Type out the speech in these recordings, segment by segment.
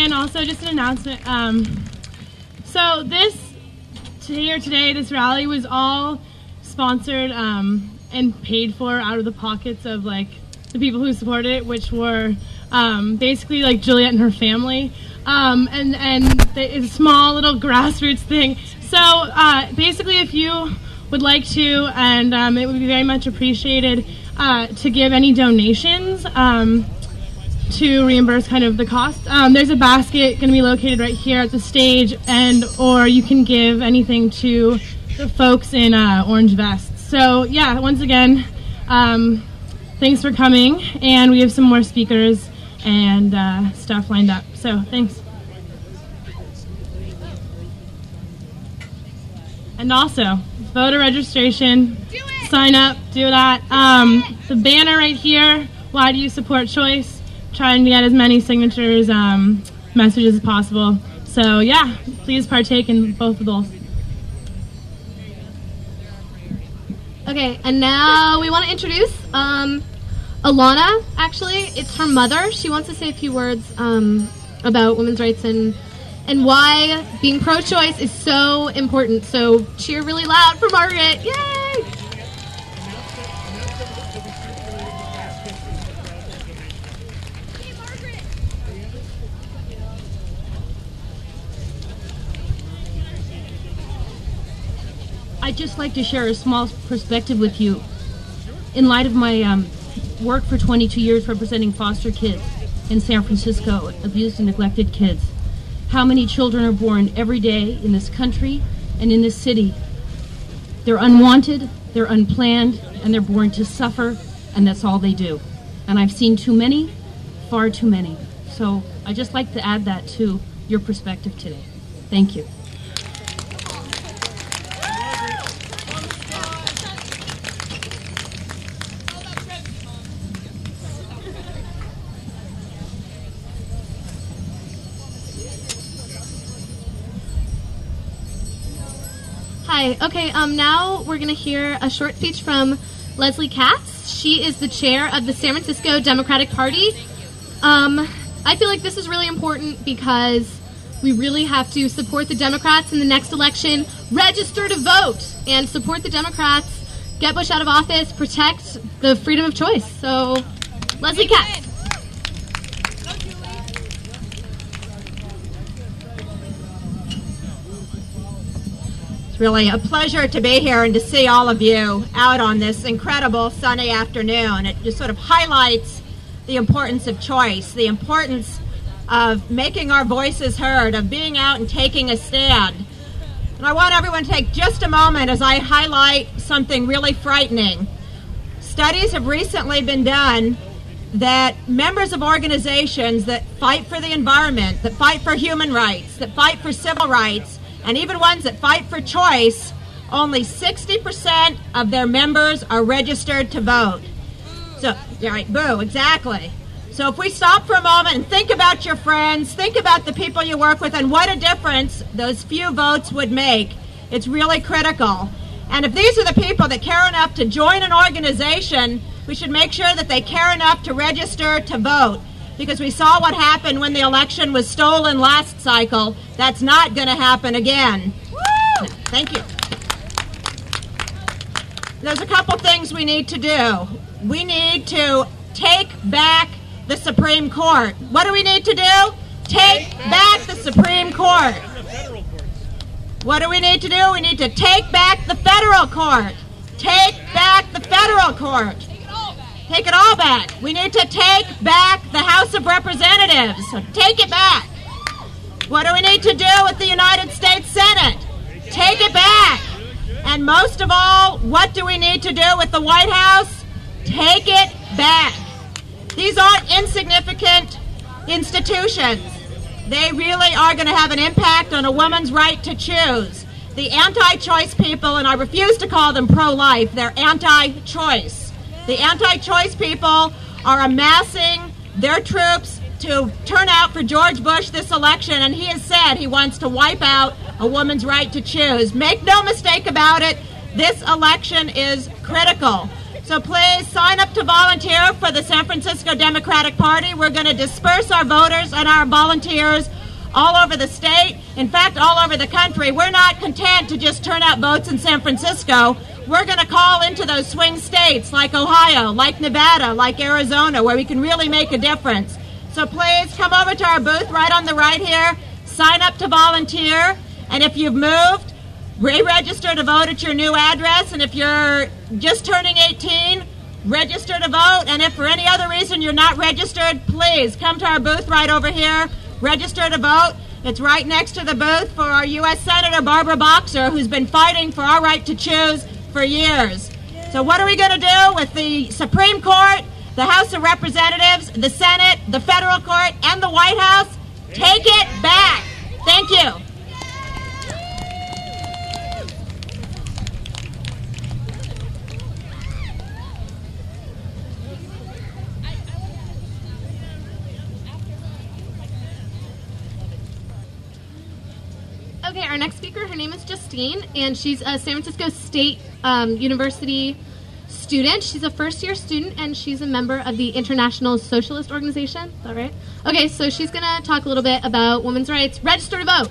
and also just an announcement. So today, this rally was all sponsored and paid for out of the pockets of like the people who supported it, which were basically like Juliet and her family, and it's a small little grassroots thing. So basically, if you would like to, and it would be very much appreciated to give any donations to reimburse kind of the cost. There's a basket going to be located right here at the stage, or you can give anything to the folks in orange vests. So yeah, once again, thanks for coming, and we have some more speakers and stuff lined up. So thanks. And also, voter registration, sign up, do that. The banner right here, why do you support choice? Trying to get as many signatures, messages as possible. So yeah, please partake in both of those. Okay, and now we want to introduce Alana, actually. It's her mother. She wants to say a few words about women's rights and why being pro-choice is so important. So cheer really loud for Margaret. Yay! I'd just like to share a small perspective with you. In light of my work for 22 years representing foster kids in San Francisco, abused and neglected kids, how many children are born every day in this country and in this city? They're unwanted, they're unplanned, and they're born to suffer, and that's all they do. And I've seen too many, far too many. So I'd just like to add that to your perspective today. Thank you. Hi. Okay, now we're going to hear a short speech from Leslie Katz. She is the chair of the San Francisco Democratic Party. I feel like this is really important because we really have to support the Democrats in the next election, register to vote, and support the Democrats, get Bush out of office, protect the freedom of choice. So, Leslie Katz. Really a pleasure to be here and to see all of you out on this incredible sunny afternoon. It just sort of highlights the importance of choice, the importance of making our voices heard, of being out and taking a stand. And I want everyone to take just a moment as I highlight something really frightening. Studies have recently been done that members of organizations that fight for the environment, that fight for human rights, that fight for civil rights, and even ones that fight for choice, only 60% of their members are registered to vote. So, yeah, right, boo, exactly. So if we stop for a moment and think about your friends, think about the people you work with, and what a difference those few votes would make, it's really critical. And if these are the people that care enough to join an organization, we should make sure that they care enough to register to vote. Because we saw what happened when the election was stolen last cycle. That's not going to happen again. Woo! Thank you. There's a couple things we need to do. We need to take back the Supreme Court. What do we need to do? Take back the Supreme Court. What do we need to do? We need to take back the federal court. Take back the federal court. Take it all back. We need to take back the House of Representatives. So take it back. What do we need to do with the United States Senate? Take it back. And most of all, what do we need to do with the White House? Take it back. These aren't insignificant institutions. They really are going to have an impact on a woman's right to choose. The anti-choice people, and I refuse to call them pro-life, they're anti-choice. The anti-choice people are amassing their troops to turn out for George Bush this election, and he has said he wants to wipe out a woman's right to choose. Make no mistake about it, this election is critical. So please sign up to volunteer for the San Francisco Democratic Party. We're going to disperse our voters and our volunteers all over the state, in fact, all over the country. We're not content to just turn out votes in San Francisco. We're going to call into those swing states like Ohio, like Nevada, like Arizona, where we can really make a difference. So please come over to our booth right on the right here, sign up to volunteer, and if you've moved, re-register to vote at your new address, and if you're just turning 18, register to vote, and if for any other reason you're not registered, please come to our booth right over here, register to vote. It's right next to the booth for our U.S. Senator Barbara Boxer, who's been fighting for our right to choose for years. So what are we going to do with the Supreme Court, the House of Representatives, the Senate, the federal court, and the White House? Take it back. Thank you. Okay, our next speaker, her name is Justine, and she's a San Francisco State University student. She's a first-year student, and she's a member of the International Socialist Organization. Is that right? Okay, so she's going to talk a little bit about women's rights. Register to vote.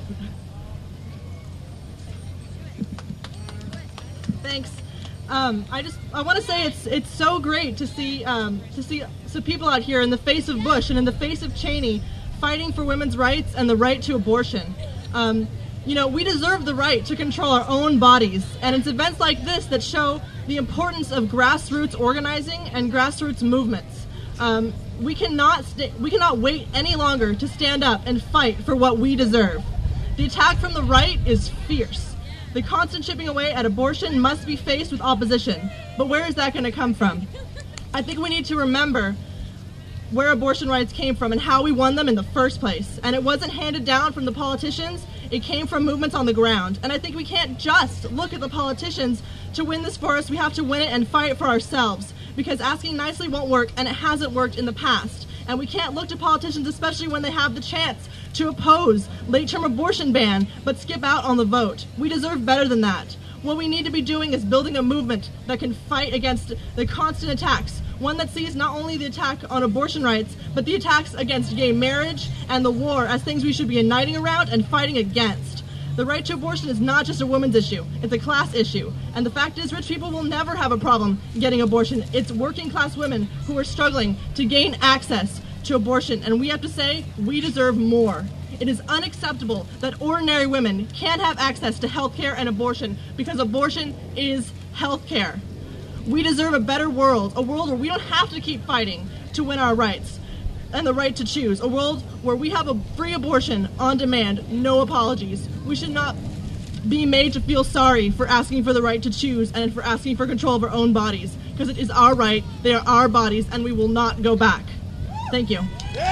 Thanks. I want to say it's so great to see some people out here in the face of Bush and in the face of Cheney fighting for women's rights and the right to abortion. We deserve the right to control our own bodies, and it's events like this that show the importance of grassroots organizing and grassroots movements. We cannot wait any longer to stand up and fight for what we deserve. The attack from the right is fierce. The constant chipping away at abortion must be faced with opposition, but where is that going to come from? I think we need to remember where abortion rights came from and how we won them in the first place. And it wasn't handed down from the politicians, it came from movements on the ground. And I think we can't just look at the politicians to win this for us, we have to win it and fight it for ourselves. Because asking nicely won't work, and it hasn't worked in the past. And we can't look to politicians, especially when they have the chance to oppose late-term abortion ban, but skip out on the vote. We deserve better than that. What we need to be doing is building a movement that can fight against the constant attacks, one that sees not only the attack on abortion rights, but the attacks against gay marriage and the war as things we should be uniting around and fighting against. The right to abortion is not just a women's issue, it's a class issue. And the fact is, rich people will never have a problem getting abortion. It's working class women who are struggling to gain access to abortion, and we have to say, we deserve more. It is unacceptable that ordinary women can't have access to health care and abortion because abortion is health care. We deserve a better world, a world where we don't have to keep fighting to win our rights and the right to choose, a world where we have a free abortion on demand, no apologies. We should not be made to feel sorry for asking for the right to choose and for asking for control of our own bodies, because it is our right, they are our bodies, and we will not go back. Thank you.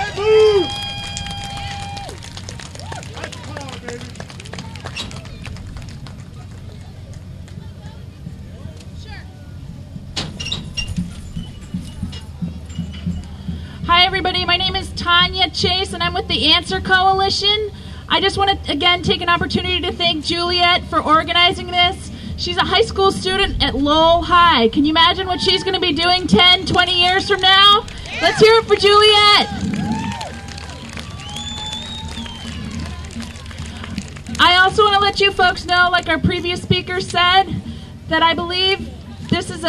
Hi everybody, my name is Tanya Chase and I'm with the Answer Coalition. I just want to again take an opportunity to thank Juliet for organizing this. She's a high school student at Lowell High. Can you imagine what she's going to be doing 10, 20 years from now? Let's hear it for Juliet. I also want to let you folks know, like our previous speaker said, that I believe this is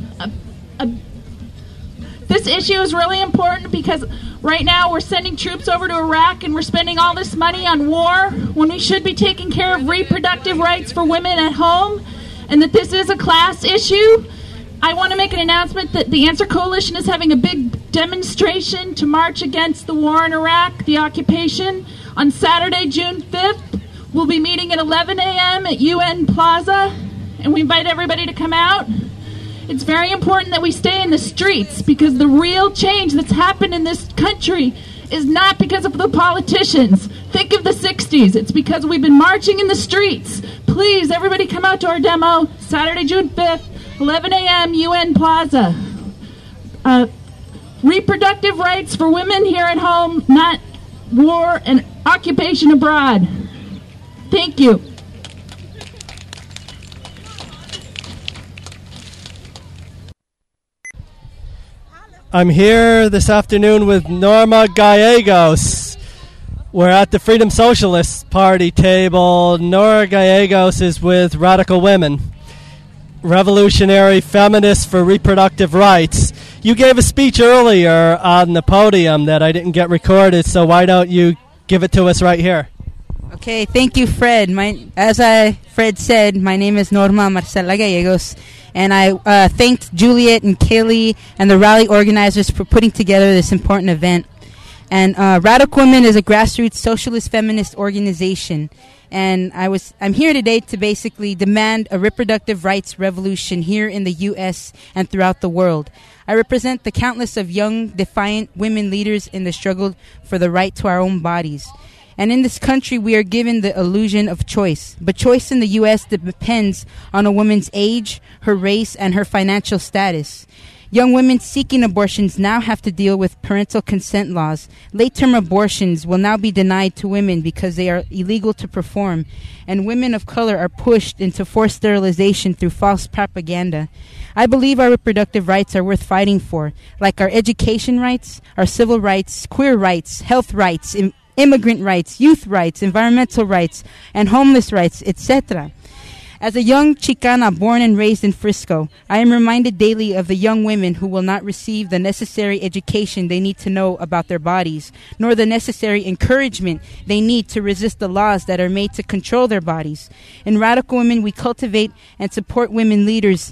this issue is really important because right now we're sending troops over to Iraq and we're spending all this money on war when we should be taking care of reproductive rights for women at home, and that this is a class issue. I want to make an announcement that the Answer Coalition is having a big demonstration to march against the war in Iraq, the occupation, on Saturday, June 5th. We'll be meeting at 11 a.m. at UN Plaza, and we invite everybody to come out. It's very important that we stay in the streets because the real change that's happened in this country is not because of the politicians. Think of the 60s. It's because we've been marching in the streets. Please, everybody come out to our demo, Saturday, June 5th, 11 a.m., UN Plaza. Reproductive rights for women here at home, not war and occupation abroad. Thank you. I'm here this afternoon with Norma Gallegos. We're at the Freedom Socialist Party table. Nora Gallegos is with Radical Women, revolutionary feminists for reproductive rights. You gave a speech earlier on the podium that I didn't get recorded, so why don't you give it to us right here? Okay, thank you, Fred. Fred said, my name is Norma Marcela Gallegos, and I thanked Juliet and Kaylee and the rally organizers for putting together this important event. And Radical Women is a grassroots socialist feminist organization. And I'm here today to basically demand a reproductive rights revolution here in the U.S. and throughout the world. I represent the countless of young, defiant women leaders in the struggle for the right to our own bodies. And in this country, we are given the illusion of choice. But choice in the U.S. depends on a woman's age, her race, and her financial status. Young women seeking abortions now have to deal with parental consent laws. Late-term abortions will now be denied to women because they are illegal to perform. And women of color are pushed into forced sterilization through false propaganda. I believe our reproductive rights are worth fighting for, like our education rights, our civil rights, queer rights, health rights, immigrant rights, youth rights, environmental rights, and homeless rights, etc. As a young Chicana born and raised in Frisco, I am reminded daily of the young women who will not receive the necessary education they need to know about their bodies, nor the necessary encouragement they need to resist the laws that are made to control their bodies. In Radical Women, we cultivate and support women leaders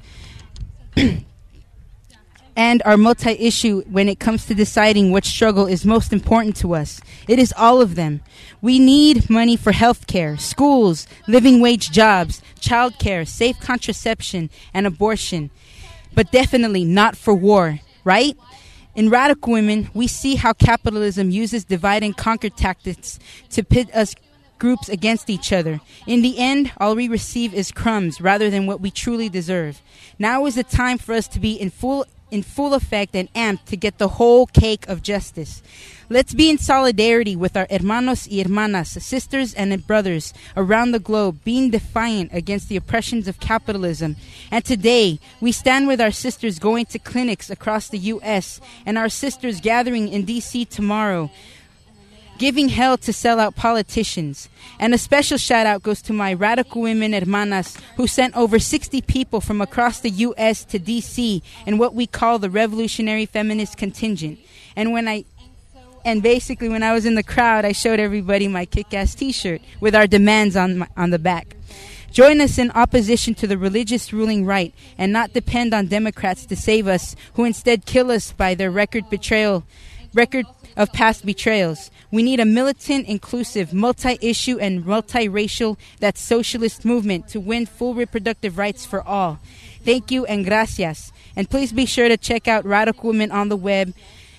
and are multi-issue when it comes to deciding which struggle is most important to us. It is all of them. We need money for health care, schools, living wage jobs, child care, safe contraception, and abortion. But definitely not for war, right? In Radical Women, we see how capitalism uses divide and conquer tactics to pit us groups against each other. In the end, all we receive is crumbs rather than what we truly deserve. Now is the time for us to be in full effect and amped to get the whole cake of justice. Let's be in solidarity with our hermanos y hermanas, sisters and brothers around the globe, being defiant against the oppressions of capitalism. And today, we stand with our sisters going to clinics across the U.S. and our sisters gathering in D.C. tomorrow, giving hell to sellout politicians. And a special shout out goes to my Radical Women hermanas who sent over 60 people from across the U.S. to D.C. in what we call the Revolutionary Feminist Contingent. And when I was in the crowd, I showed everybody my kick-ass t-shirt with our demands on the back. Join us in opposition to the religious ruling right and not depend on Democrats to save us, who instead kill us by their record of past betrayals. We need a militant, inclusive, multi-issue, and multiracial that socialist movement to win full reproductive rights for all. Thank you and gracias. And please be sure to check out Radical Women on the web,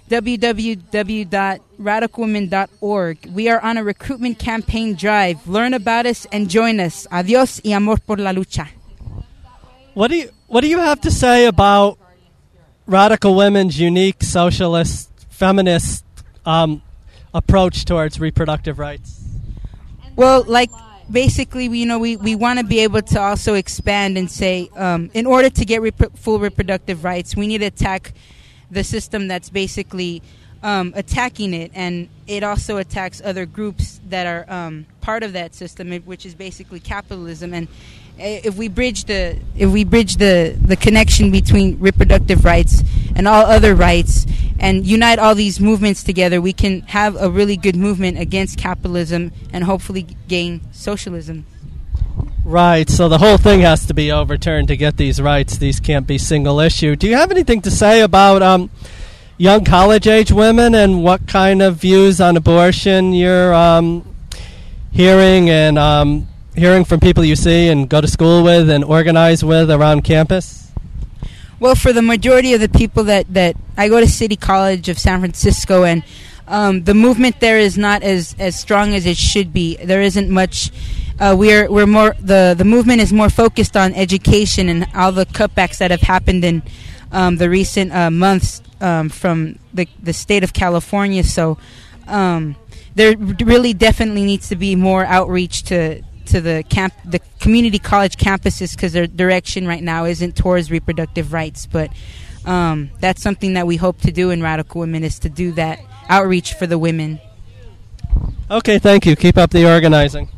www.radicalwomen.org. We are on a recruitment campaign drive. Learn about us and join us. Adiós y amor por la lucha. What do you have to say about Radical Women's unique socialist, feminist approach towards reproductive rights? Well, basically, we want to be able to also expand and say, in order to get full reproductive rights, we need to attack the system that's basically attacking it, and it also attacks other groups that are part of that system, which is basically capitalism. And if we bridge the connection between reproductive rights and all other rights and unite all these movements together, we can have a really good movement against capitalism and hopefully gain socialism. Right, so the whole thing has to be overturned to get these rights. These can't be single issue. Do you have anything to say about young college-age women and what kind of views on abortion you're hearing from people you see and go to school with and organize with around campus? Well, for the majority of the people that I go to City College of San Francisco, and the movement there is not as strong as it should be. There isn't much. We're more the movement is more focused on education and all the cutbacks that have happened in the recent months from the state of California. So there really definitely needs to be more outreach to the community college campuses, because their direction right now isn't towards reproductive rights. But that's something that we hope to do in Radical Women, is to do that outreach for the women. Okay, thank you. Keep up the organizing.